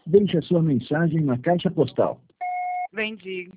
Deixe a sua mensagem na caixa postal. Vendi.